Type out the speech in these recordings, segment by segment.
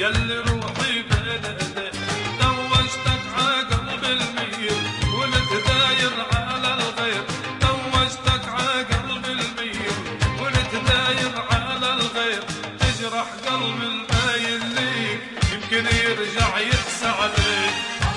يلي روحي بين ايديك، دوجتك عقلب المير ونتداير على الغير، دوجتك عقلب المير ونتداير على الغير، تجرح قلب المايل ليك يمكن يرجع يقسى عليك.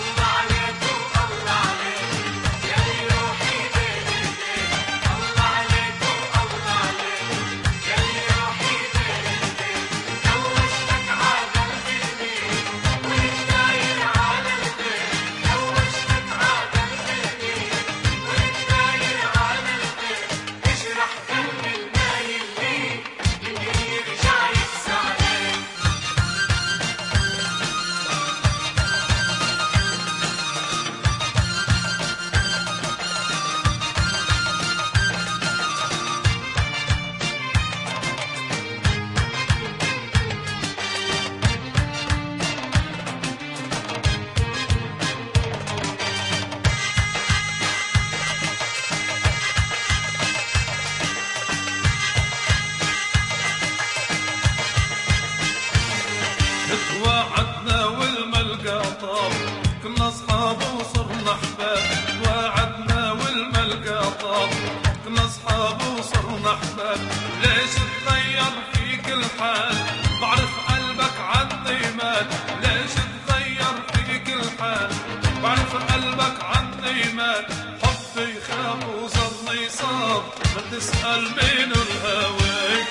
توعدنا والملقى طاب، كنا اصحاب وصرنا احباب، توعدنا والملقى طاب، كنا اصحاب وصرنا احباب، ليش تغير فيك الحال؟ بعرف قلبك عني مات، ليش تغير فيك الحال؟ بعرف قلبك عني مات، حبي خاب وصرني صاب، ما تسأل مين الهواك.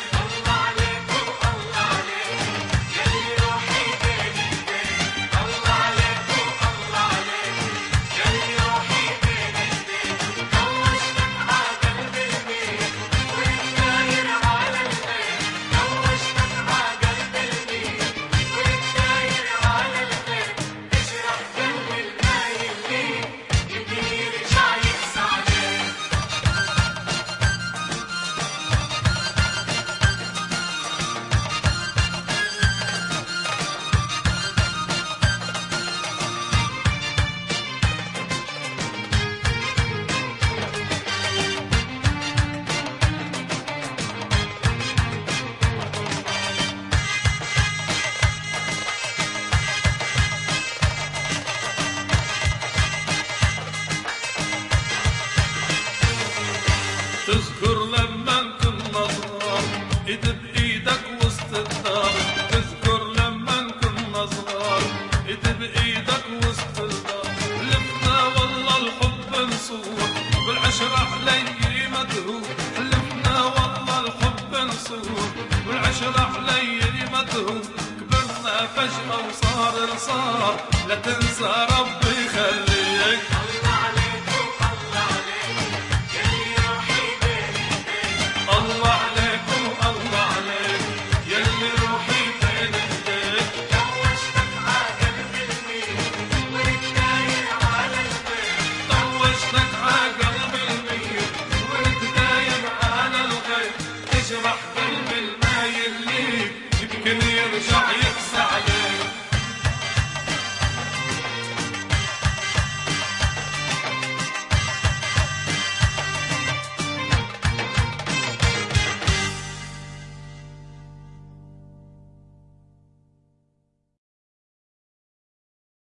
تذكر لما كنا صغار ايد بايدك وسط الدار، تذكر لما كنا صغار ايد بايدك وسط الدار، حلفنا والله الحب نصور والعشرة علي مدهور، حلفنا والله الحب نصور والعشرة علي مدهور، كبرنا فجأة وصار الصار، لا تنسى ربي يخليك. دوجتك عقلب المير ونتدايم على الغير، تجرح